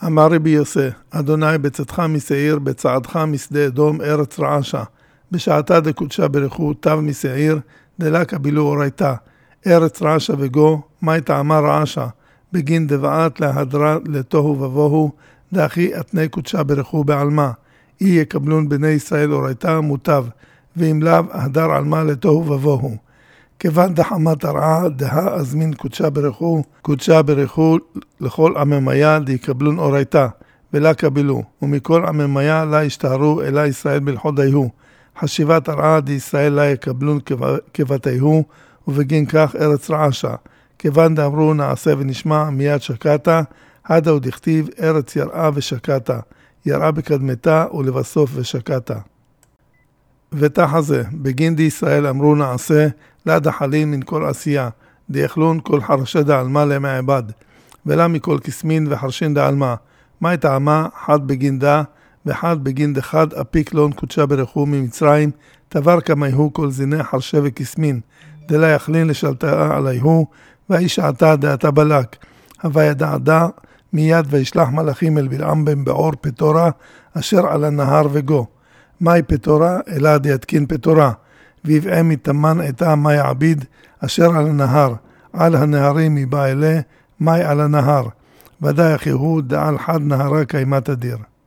אמר רבי יוסי, אדוני בצאתך משעיר, בצעדך משדה אדום, ארץ רעשה. בשעתה דקודשה ברכו, תו משעיר, דלה קבילו אורייתה. ארץ רעשה וגו, מי טעמה רעשה. בגין דבעת להדרה לתוהו ובוהו, דאחי אתני קודשה ברכו בעלמה. אי יקבלון בני ישראל אורייתה מוטב, ואם לאו הדר עלמה לתוהו ובוהו. כיוון דחמת הרעה, דהה הזמין קודשה ברכו לכל עממיה דיקבלון אורייתה, ולה קבלו, ומכל עממיה לה ישתהרו אלה ישראל בלחודיהו. חשיבת הרעה דישראל לה יקבלון כבתיהו, ובגין כך ארץ רעשה. כיוון דאמרו נעשה ונשמע מיד שקטה, הדה עוד הכתיב ארץ יראה ושקטה, יראה בקדמתה ולבסוף ושקטה. ותחזה, בגין די ישראל אמרו נעשה, לה דחלין מן כל עשייה, דיכלון כל חרשי דעלמה למעבד, ולה מכל כסמין וחרשין דעלמה, מה טעמה חד בגין דה, וחד בגין דחד אפיק לון קודשה ברכו ממצרים, תבר כמייהו כל זיני חרשי וכסמין, דלה יחלין לשלטה עליהו, והאיש עתה דעתה בלק, הווה ידעדה מיד וישלח מלאכים אל בלעם בן בעור פטורה, אשר על הנהר וגו. מאי פטורה אלא דיתקין פטורה, ויבעה מתמן עתה מאי עביד, אשר על הנהר, על הנהרים מבא אלה, מאי על הנהר, ודאי אחיהו דעל חד נהרה קיימת אדיר.